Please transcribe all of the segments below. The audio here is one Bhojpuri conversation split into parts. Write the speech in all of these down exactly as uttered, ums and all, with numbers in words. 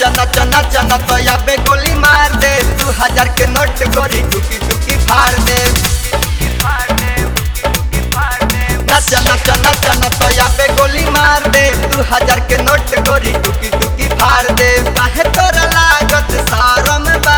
नच नच नच नचया पे गोली मार दे दू हजार के नोट गोरी टुकी टुकी फाड़ दे नच नच नच नचया पे गोली मार दे दू हजार के नोट गोरी टुकी टुकी फाड़ दे काहे तोरा लागत शरम बा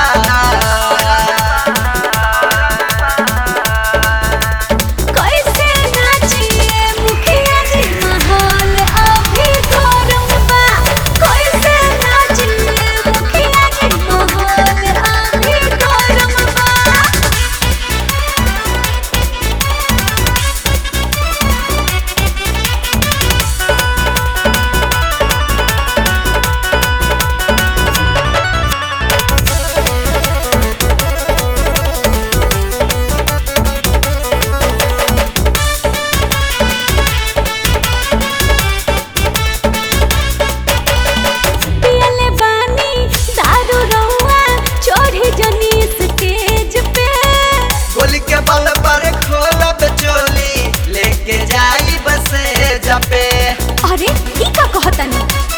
अरे ई का कहतनी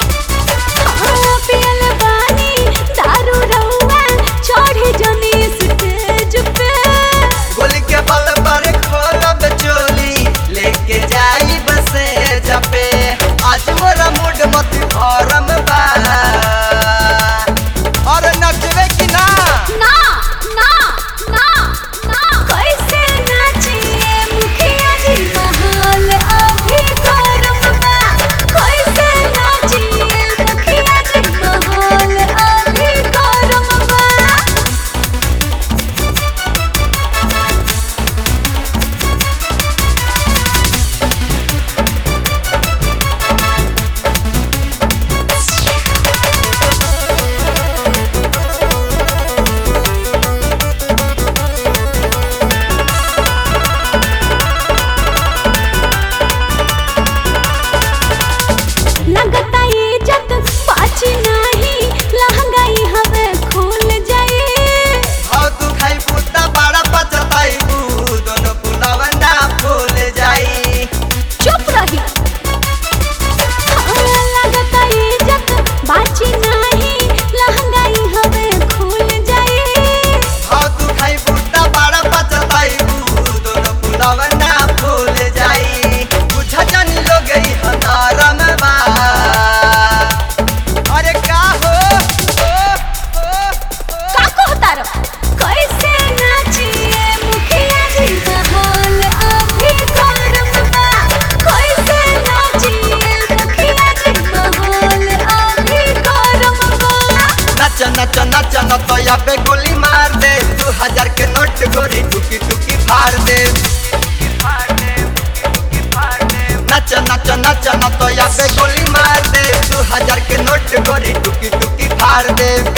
पियल पानी दारू रउआ चढ़े जनी स्टेज पे गोली के बल पर खोलब चोली लेके जाई बसे जपे आज मोरा मूड मत भरम बा और नचवे की ना ना ना ना ना कैसे नाचिए मुखिया जी महल अभी गरम बा कैसे नाचिए मुखिया जी महल अभी गरम बा लगता इज्जत बाची नहीं लहंगाई हमें खुल जाए हाउ तू खाई पुता बड़ा पचताई बू दोनों पुलावा ना फूल जाई चुप रही लगता इज्जत बाची नहीं लहंगाई हमें खुल जाए हाउ तू खाई पुता बड़ा पचताई बू दोनों पुलावा ना फूल जाई बुझा जानी लोग ई हतारम बा अरे का हो ओ ओ का कहता रो कैसे नाचिए मुखिया जी महल अभी गरम बा कैसे नाचिए मुखिया जी महल अभी गरम बा नच नच नच नचया पे गोली मार दे दू हजार के नोट गोरी टुकी टुकी फाड़ दे नच नच नच नचया पे गोली मार दे दू हजार के नोट गोरी टुकी टुकी फाड़ दे